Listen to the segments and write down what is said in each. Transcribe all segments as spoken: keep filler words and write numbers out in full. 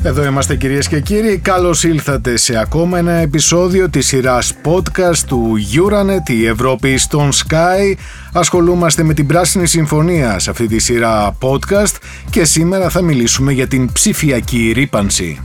Εδώ είμαστε κυρίες και κύριοι, καλώς ήλθατε σε ακόμα ένα επεισόδιο της σειράς podcast του Euranet, η Ευρώπη στον Sky. Ασχολούμαστε με την Πράσινη Συμφωνία σε αυτή τη σειρά podcast και σήμερα θα μιλήσουμε για την ψηφιακή ρύπανση.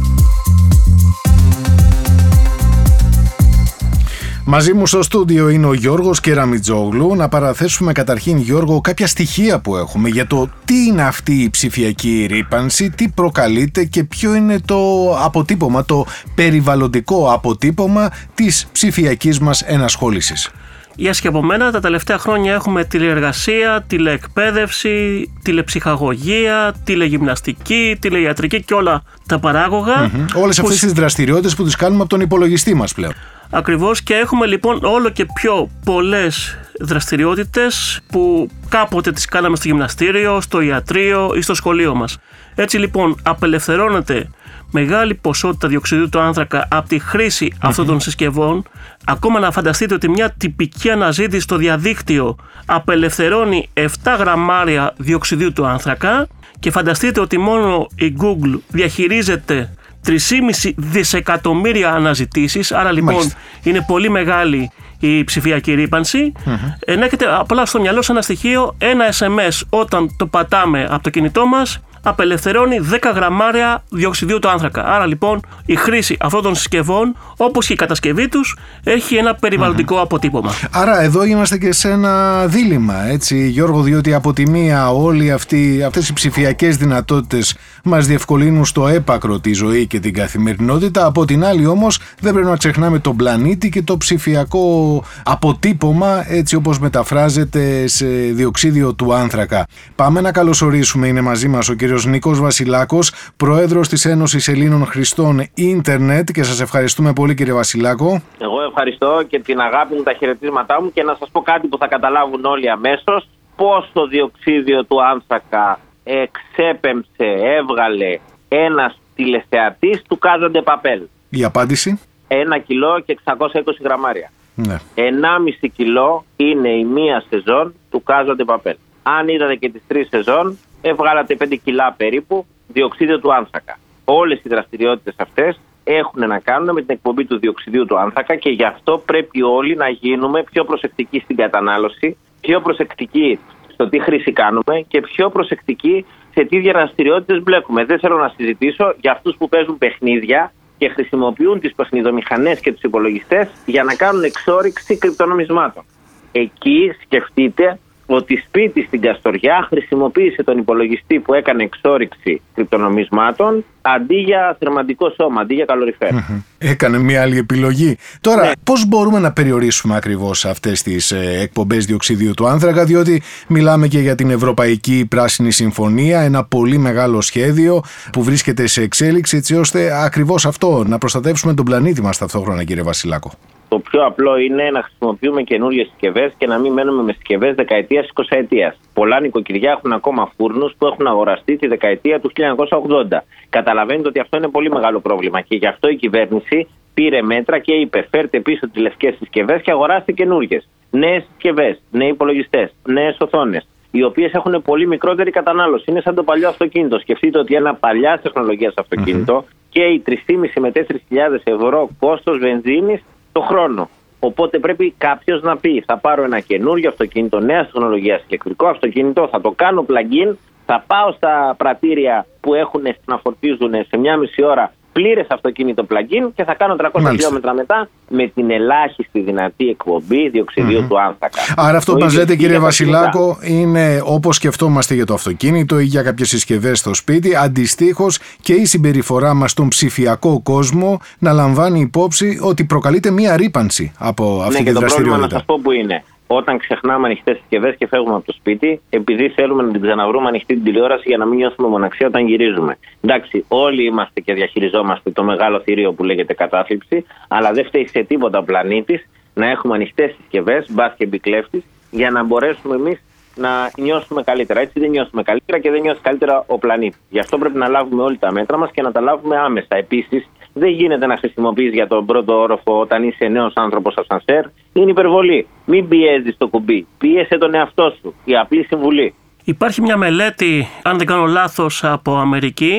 Μαζί μου στο στούντιο είναι ο Γιώργος Κεραμιτζόγλου. Να παραθέσουμε καταρχήν, Γιώργο, κάποια στοιχεία που έχουμε για το τι είναι αυτή η ψηφιακή ρύπανση, τι προκαλείται και ποιο είναι το αποτύπωμα, το περιβαλλοντικό αποτύπωμα της ψηφιακής μας ενασχόλησης. Για και από μένα, τα τελευταία χρόνια έχουμε τηλεεργασία, τηλεεκπαίδευση, τηλεψυχαγωγία, τηλεγυμναστική, τηλεϊατρική και όλα τα παράγωγα. Mm-hmm. Όλες αυτές που... τις δραστηριότητες που τις κάνουμε από τον υπολογιστή μας πλέον. Ακριβώς, και έχουμε λοιπόν όλο και πιο πολλές δραστηριότητες που κάποτε τις κάναμε στο γυμναστήριο, στο ιατρείο ή στο σχολείο μας. Έτσι λοιπόν απελευθερώνεται μεγάλη ποσότητα διοξιδίου του άνθρακα από τη χρήση mm-hmm. αυτών των συσκευών. Ακόμα να φανταστείτε ότι μια τυπική αναζήτηση στο διαδίκτυο απελευθερώνει επτά γραμμάρια διοξιδίου του άνθρακα και φανταστείτε ότι μόνο η Google διαχειρίζεται τρία κόμμα πέντε δισεκατομμύρια αναζητήσεις, άρα λοιπόν Μάλιστα. είναι πολύ μεγάλη η ψηφιακή ρύπανση. Mm-hmm. Ενέχεται απλά στο μυαλό σε ένα στοιχείο, ένα ες εμ ες όταν το πατάμε από το κινητό μας απελευθερώνει δέκα γραμμάρια διοξιδίου του άνθρακα. Άρα λοιπόν η χρήση αυτών των συσκευών, όπως και η κατασκευή τους, έχει ένα περιβαλλοντικό mm-hmm. αποτύπωμα. Άρα εδώ είμαστε και σε ένα δίλημμα, έτσι Γιώργο, διότι από τη μία όλοι αυτοί, αυτές οι ψηφιακές δυνατότητες μας διευκολύνουν στο έπακρο τη ζωή και την καθημερινότητα, από την άλλη όμως δεν πρέπει να ξεχνάμε τον πλανήτη και το ψηφιακό αποτύπωμα, έτσι όπως μεταφράζεται σε διοξίδιο του άνθρακα. Πάμε να καλωσορίσουμε, είναι μαζί μας ο κύριος Νίκος Βασιλάκος, πρόεδρος της Ένωσης Ελλήνων Χρηστών Ίντερνετ, και σας ευχαριστούμε πολύ, κύριε Βασιλάκο. Εγώ ευχαριστώ και την αγάπη μου, τα χαιρετίσματά μου, και να σας πω κάτι που θα καταλάβουν όλοι αμέσως. Πώς το διοξίδιο του άνθρακα εξέπεμψε, έβγαλε ένας τηλεθεατής του Casa de Papel. Η απάντηση? Ένα κιλό και εξακόσια είκοσι γραμμάρια. Ναι. Ενάμιση κιλό είναι η μία σεζόν του Casa de Papel. Αν είδατε και τις τρεις σεζόν, έβγαλατε πέντε κιλά περίπου διοξίδιο του άνθρακα. Όλες οι δραστηριότητες αυτές έχουν να κάνουν με την εκπομπή του διοξιδίου του άνθρακα, και γι' αυτό πρέπει όλοι να γίνουμε πιο προσεκτικοί στην κατανάλωση, πιο προσεκτικοί στο τι χρήση κάνουμε και πιο προσεκτικοί σε τι δραστηριότητες μπλέκουμε. Δεν θέλω να συζητήσω για αυτούς που παίζουν παιχνίδια και χρησιμοποιούν τις παιχνιδομηχανές και τους υπολογιστές για να κάνουν εξόρυξη κρυπτονομισμάτων. Εκεί σκεφτείτε ότι σπίτι στην Καστοριά χρησιμοποίησε τον υπολογιστή που έκανε εξόρυξη κρυπτονομισμάτων αντί για θερμαντικό σώμα, αντί για καλοριφέρ. Mm-hmm. Έκανε μια άλλη επιλογή. Τώρα, ναι. πώς μπορούμε να περιορίσουμε ακριβώς αυτές τις ε, εκπομπές διοξιδίου του άνθρακα, διότι μιλάμε και για την Ευρωπαϊκή Πράσινη Συμφωνία, ένα πολύ μεγάλο σχέδιο που βρίσκεται σε εξέλιξη, έτσι ώστε ακριβώς αυτό, να προστατεύσουμε τον πλανήτη μας ταυτόχρονα, κύριε Βασιλάκο. Το πιο απλό είναι να χρησιμοποιούμε καινούριες συσκευές και να μην μένουμε με συσκευές δεκαετίας, εικοσαετίας. Πολλά νοικοκυριά έχουν ακόμα φούρνους που έχουν αγοραστεί τη δεκαετία του χίλια εννιακόσια ογδόντα. Καταλαβαίνετε ότι αυτό είναι πολύ μεγάλο πρόβλημα, και γι' αυτό η κυβέρνηση πήρε μέτρα και είπε: φέρτε πίσω τις λευκές συσκευές και αγοράστε καινούριες. Νέες συσκευές, νέοι υπολογιστές, νέες οθόνες, οι οποίες έχουν πολύ μικρότερη κατανάλωση. Είναι σαν το παλιό αυτοκίνητο. Σκεφτείτε ότι ένα παλιά τεχνολογίας αυτοκίνητο mm-hmm. καίει τρεις χιλιάδες πεντακόσια με τέσσερις χιλιάδες ευρώ κόστος βενζίνης το χρόνο. Οπότε πρέπει κάποιος να πει: θα πάρω ένα καινούριο αυτοκίνητο νέας τεχνολογίας, ηλεκτρικό αυτοκίνητο, θα το κάνω plug-in, θα πάω στα πρατήρια που έχουν να φορτίζουν σε μια μισή ώρα πλήρες αυτοκίνητο plug-in και θα κάνω τριακόσια Μάλιστα. χιλιόμετρα μετά με την ελάχιστη δυνατή εκπομπή διοξιδίου mm-hmm. του άνθρακα. Άρα αυτό που μας λέτε, κύριε Βασιλάκο, είναι όπως σκεφτόμαστε για το αυτοκίνητο ή για κάποιες συσκευές στο σπίτι, αντιστοίχως και η συμπεριφορά μας στον ψηφιακό κόσμο να λαμβάνει υπόψη ότι προκαλείται μία ρύπανση από αυτή ναι, τη δραστηριότητα. Ναι, και το πρόβλημα, να σας πω που είναι. Όταν ξεχνάμε ανοιχτές συσκευές και φεύγουμε από το σπίτι, επειδή θέλουμε να την ξαναβρούμε ανοιχτή την τηλεόραση για να μην νιώθουμε μοναξία όταν γυρίζουμε. Εντάξει, όλοι είμαστε και διαχειριζόμαστε το μεγάλο θηρίο που λέγεται κατάθλιψη, αλλά δεν φταίει σε τίποτα ο πλανήτης να έχουμε ανοιχτές συσκευές, μπας και μπει κλέφτης, για να μπορέσουμε εμείς να νιώσουμε καλύτερα. Έτσι δεν νιώσουμε καλύτερα και δεν νιώσει καλύτερα ο πλανήτης. Γι' αυτό πρέπει να λάβουμε όλοι τα μέτρα μας και να τα λάβουμε άμεσα. Επίσης, δεν γίνεται να χρησιμοποιείς για τον πρώτο όροφο όταν είσαι νέος άνθρωπος ασανσέρ. Είναι υπερβολή. Μην πιέζεις το κουμπί. Πίεσε τον εαυτό σου. Η απλή συμβουλή. Υπάρχει μια μελέτη, αν δεν κάνω λάθος, από Αμερική,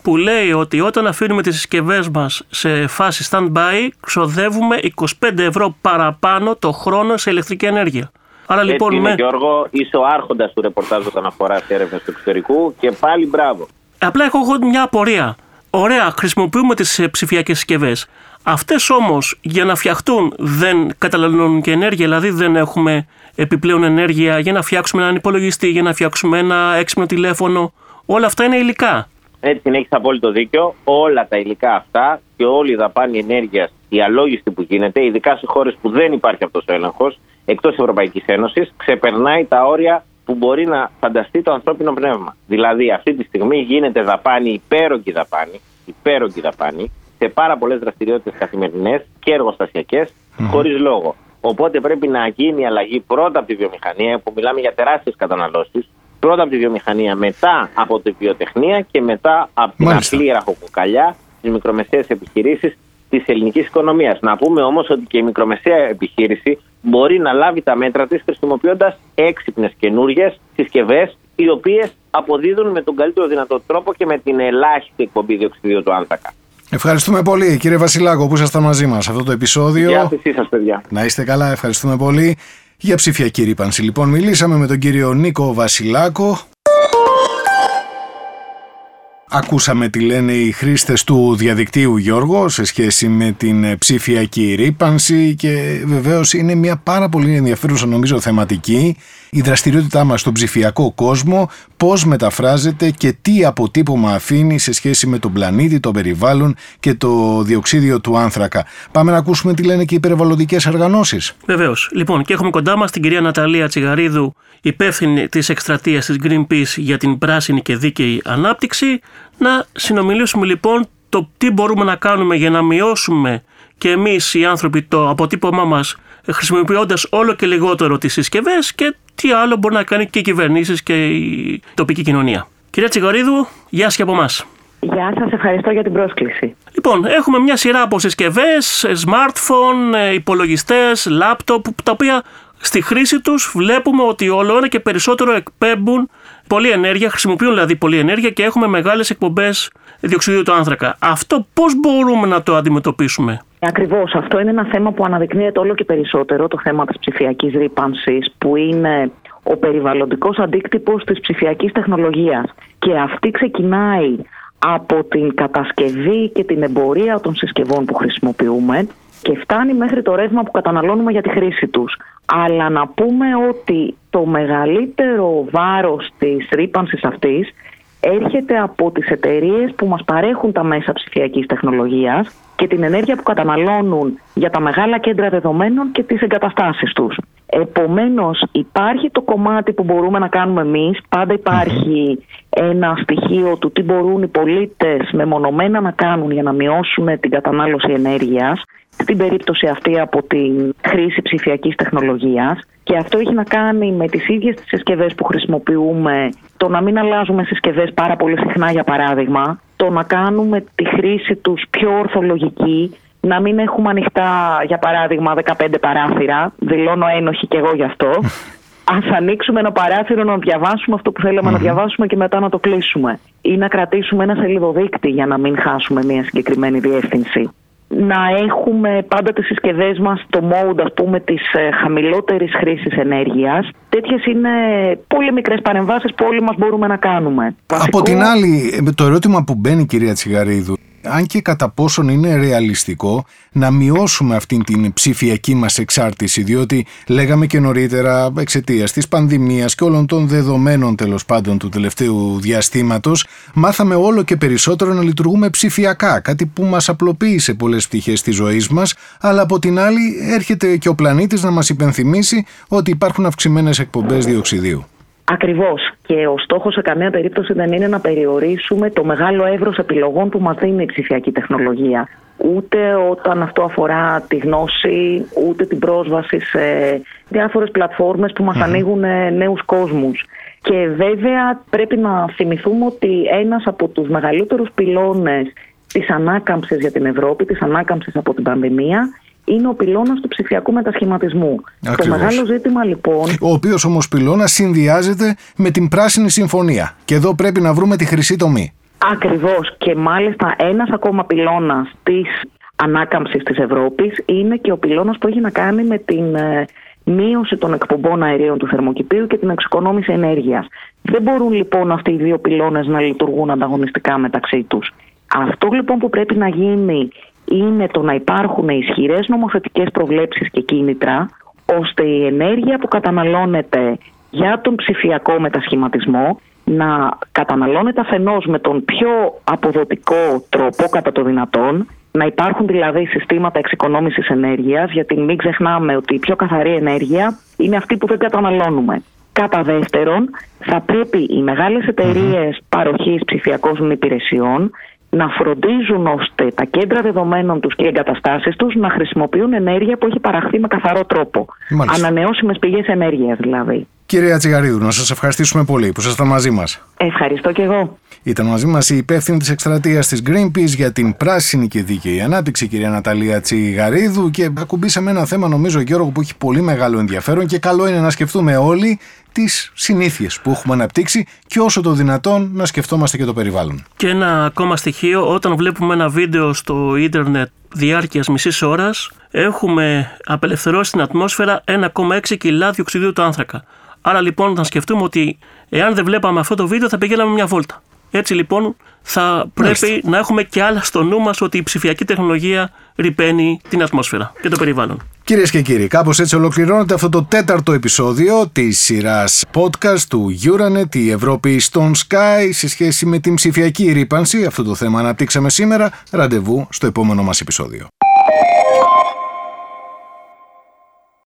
που λέει ότι όταν αφήνουμε τις συσκευές μας σε φάση stand-by, ξοδεύουμε είκοσι πέντε ευρώ παραπάνω το χρόνο σε ηλεκτρική ενέργεια. Άρα, Έτσι λοιπόν, είναι, με... Γιώργο, είσαι ο άρχοντας του ρεπορτάζ όταν αφορά σε έρευνες του εξωτερικού και πάλι μπράβο. Απλά έχω εγώ μια απορία. Ωραία, χρησιμοποιούμε τις ψηφιακές συσκευές. Αυτές όμως για να φτιαχτούν δεν καταναλώνουν και ενέργεια, δηλαδή δεν έχουμε επιπλέον ενέργεια για να φτιάξουμε έναν υπολογιστή, για να φτιάξουμε ένα έξυπνο τηλέφωνο. Όλα αυτά είναι υλικά. Έτσι είναι, έχεις απόλυτο δίκιο. Όλα τα υλικά αυτά και όλη η δαπάνη ενέργειας, η αλόγιστη που γίνεται, ειδικά σε χώρες που δεν υπάρχει αυτός ο έλεγχος, εκτός Ευρωπαϊκής Ένωσης, ξεπερνάει τα όρια που μπορεί να φανταστεί το ανθρώπινο πνεύμα. Δηλαδή, αυτή τη στιγμή γίνεται δαπάνη, υπέρογγη δαπάνη, υπέρογγη δαπάνη, σε πάρα πολλές δραστηριότητες καθημερινές και εργοστασιακές, mm. χωρίς λόγο. Οπότε πρέπει να γίνει η αλλαγή πρώτα από τη βιομηχανία, που μιλάμε για τεράστιες καταναλώσεις, πρώτα από τη βιομηχανία, μετά από τη βιοτεχνία και μετά από την Μάλιστα. απλή ραχοκοκαλιά στις μικρομεσαίες επιχειρήσεις της ελληνικής οικονομίας. Να πούμε όμως ότι και η μικρομεσαία επιχείρηση μπορεί να λάβει τα μέτρα της χρησιμοποιώντας έξυπνες καινούριες συσκευές, οι οποίες αποδίδουν με τον καλύτερο δυνατό τρόπο και με την ελάχιστη εκπομπή διοξιδίου του άνθρακα. Ευχαριστούμε πολύ, κύριε Βασιλάκο, που ήσασταν μαζί μας σε αυτό το επεισόδιο. Γεια σας, παιδιά. Να είστε καλά, ευχαριστούμε πολύ. Για ψηφιακή ρύπανση, λοιπόν, μιλήσαμε με τον κύριο Νίκο Βασιλάκο. Ακούσαμε τι λένε οι χρήστες του διαδικτύου, Γιώργο, σε σχέση με την ψηφιακή ρύπανση, και βεβαίως είναι μια πάρα πολύ ενδιαφέρουσα, νομίζω, θεματική η δραστηριότητά μας στον ψηφιακό κόσμο, πώς μεταφράζεται και τι αποτύπωμα αφήνει σε σχέση με τον πλανήτη, το περιβάλλον και το διοξίδιο του άνθρακα. Πάμε να ακούσουμε τι λένε και οι περιβαλλοντικές οργανώσεις. Βεβαίως. Λοιπόν, και έχουμε κοντά μας την κυρία Ναταλία Τσιγαρίδου, υπεύθυνη της εκστρατείας της Greenpeace για την πράσινη και δίκαιη ανάπτυξη. Να συνομιλήσουμε λοιπόν το τι μπορούμε να κάνουμε για να μειώσουμε και εμείς οι άνθρωποι το αποτύπωμά μας, χρησιμοποιώντας όλο και λιγότερο τις συσκευές, και τι άλλο μπορεί να κάνει και οι κυβερνήσεις και η τοπική κοινωνία. Κυρία Τσιγαρίδου, γεια σας και από εμάς. Γεια σας, ευχαριστώ για την πρόσκληση. Λοιπόν, έχουμε μια σειρά από συσκευές, smartphone, υπολογιστές, laptop, τα οποία στη χρήση τους βλέπουμε ότι όλο ένα και περισσότερο εκπέμπουν πολλή ενέργεια, χρησιμοποιούν δηλαδή πολλή ενέργεια και έχουμε μεγάλες εκπομπές διοξιδίου του άνθρακα. Αυτό πώς μπορούμε να το αντιμετωπίσουμε? Ακριβώς, αυτό είναι ένα θέμα που αναδεικνύεται όλο και περισσότερο, το θέμα της ψηφιακής ρύπανσης, που είναι ο περιβαλλοντικός αντίκτυπος της ψηφιακής τεχνολογίας. Και αυτή ξεκινάει από την κατασκευή και την εμπορία των συσκευών που χρησιμοποιούμε και φτάνει μέχρι το ρεύμα που καταναλώνουμε για τη χρήση τους. Αλλά να πούμε ότι το μεγαλύτερο βάρος της ρύπανσης αυτής έρχεται από τις εταιρείες που μας παρέχουν τα μέσα ψηφιακής τεχνολογίας και την ενέργεια που καταναλώνουν για τα μεγάλα κέντρα δεδομένων και τις εγκαταστάσεις τους. Επομένως, υπάρχει το κομμάτι που μπορούμε να κάνουμε εμείς. Πάντα υπάρχει ένα στοιχείο του τι μπορούν οι πολίτες μεμονωμένα να κάνουν για να μειώσουν την κατανάλωση ενέργειας, στην περίπτωση αυτή από την χρήση ψηφιακής τεχνολογίας. Και αυτό έχει να κάνει με τις ίδιες τις συσκευές που χρησιμοποιούμε, το να μην αλλάζουμε συσκευές πάρα πολύ συχνά, για παράδειγμα, το να κάνουμε τη χρήση τους πιο ορθολογική, να μην έχουμε ανοιχτά, για παράδειγμα, δεκαπέντε παράθυρα, δηλώνω ένοχη και εγώ γι' αυτό. Ας ανοίξουμε ένα παράθυρο να διαβάσουμε αυτό που θέλαμε mm-hmm. να διαβάσουμε και μετά να το κλείσουμε. Ή να κρατήσουμε ένα σελίδοδείκτη για να μην χάσουμε μια συγκεκριμένη διεύθυνση. Να έχουμε πάντα τις συσκευές μας το mode, ας πούμε, της ε, χαμηλότερης χρήσης ενέργειας. Τέτοιες είναι πολύ μικρές παρεμβάσεις που όλοι μας μπορούμε να κάνουμε. Από την άλλη, το ερώτημα που μπαίνει, κυρία Τσιγαρίδου, αν και κατά πόσον είναι ρεαλιστικό να μειώσουμε αυτήν την ψηφιακή μας εξάρτηση, διότι λέγαμε και νωρίτερα, εξαιτίας της πανδημίας και όλων των δεδομένων, τέλος πάντων, του τελευταίου διαστήματος, μάθαμε όλο και περισσότερο να λειτουργούμε ψηφιακά, κάτι που μας απλοποίησε πολλές πτυχές της ζωής μας, αλλά από την άλλη έρχεται και ο πλανήτης να μας υπενθυμίσει ότι υπάρχουν αυξημένες εκπομπές διοξιδίου. Ακριβώς. Και ο στόχος σε καμία περίπτωση δεν είναι να περιορίσουμε το μεγάλο εύρος επιλογών που μας δίνει η ψηφιακή τεχνολογία. Ούτε όταν αυτό αφορά τη γνώση, ούτε την πρόσβαση σε διάφορες πλατφόρμες που μας mm-hmm. ανοίγουν νέους κόσμους. Και βέβαια πρέπει να θυμηθούμε ότι ένας από τους μεγαλύτερους πυλώνες της ανάκαμψης για την Ευρώπη, της ανάκαμψης από την πανδημία, είναι ο πυλώνας του ψηφιακού μετασχηματισμού. Ακριβώς. Το μεγάλο ζήτημα λοιπόν... Ο οποίος όμως πυλώνας συνδυάζεται με την Πράσινη Συμφωνία. Και εδώ πρέπει να βρούμε τη χρυσή τομή. Ακριβώς, και μάλιστα ένας ακόμα πυλώνας της ανάκαμψης της Ευρώπης είναι και ο πυλώνας που έχει να κάνει με την ε, μείωση των εκπομπών αερίων του θερμοκηπίου και την εξοικονόμηση ενέργειας. Δεν μπορούν λοιπόν αυτοί οι δύο πυλώνες να λειτουργούν ανταγωνιστικά μεταξύ τους. Αυτό λοιπόν που πρέπει να γίνει είναι το να υπάρχουν ισχυρές νομοθετικές προβλέψεις και κίνητρα, ώστε η ενέργεια που καταναλώνεται για τον ψηφιακό μετασχηματισμό να καταναλώνεται αφενός με τον πιο αποδοτικό τρόπο κατά το δυνατόν, να υπάρχουν δηλαδή συστήματα εξοικονόμησης ενέργειας, γιατί μην ξεχνάμε ότι η πιο καθαρή ενέργεια είναι αυτή που δεν καταναλώνουμε. Κατά δεύτερον, θα πρέπει οι μεγάλες εταιρείες παροχής ψηφιακών υπηρεσιών να φροντίζουν ώστε τα κέντρα δεδομένων τους και οι εγκαταστάσεις τους να χρησιμοποιούν ενέργεια που έχει παραχθεί με καθαρό τρόπο. Μάλιστα. Ανανεώσιμες πηγές ενέργειας δηλαδή. Κυρία Τσιγαρίδου, να σας ευχαριστήσουμε πολύ που ήσασταν μαζί μας. Ευχαριστώ και εγώ. Ήταν μαζί μας η υπεύθυνη της εκστρατείας της Greenpeace για την πράσινη και δίκαιη ανάπτυξη, κυρία Ναταλία Τσιγαρίδου, και ακουμπήσαμε ένα θέμα, νομίζω, Γιώργο, που έχει πολύ μεγάλο ενδιαφέρον και καλό είναι να σκεφτούμε όλοι τις συνήθειες που έχουμε αναπτύξει και όσο το δυνατόν να σκεφτόμαστε και το περιβάλλον. Και ένα ακόμα στοιχείο, όταν βλέπουμε ένα βίντεο στο ίντερνετ διάρκειας μισής ώρας, έχουμε απελευθερώσει στην ατμόσφαιρα ένα κόμμα έξι κιλά διοξιδίου του άνθρακα. Άρα λοιπόν να σκεφτούμε ότι εάν δεν βλέπαμε αυτό το βίντεο θα πηγαίναμε μια βόλτα. Έτσι λοιπόν θα πρέπει Μάλιστα. να έχουμε και άλλα στο νου μας ότι η ψηφιακή τεχνολογία ρυπαίνει την ατμόσφαιρα και το περιβάλλον. Κυρίες και κύριοι, κάπως έτσι ολοκληρώνεται αυτό το τέταρτο επεισόδιο της σειράς podcast του Euranet, η Ευρώπη στον Sky, σε σχέση με την ψηφιακή ρύπανση. Αυτό το θέμα αναπτύξαμε σήμερα. Ραντεβού στο επόμενο μας επεισόδιο.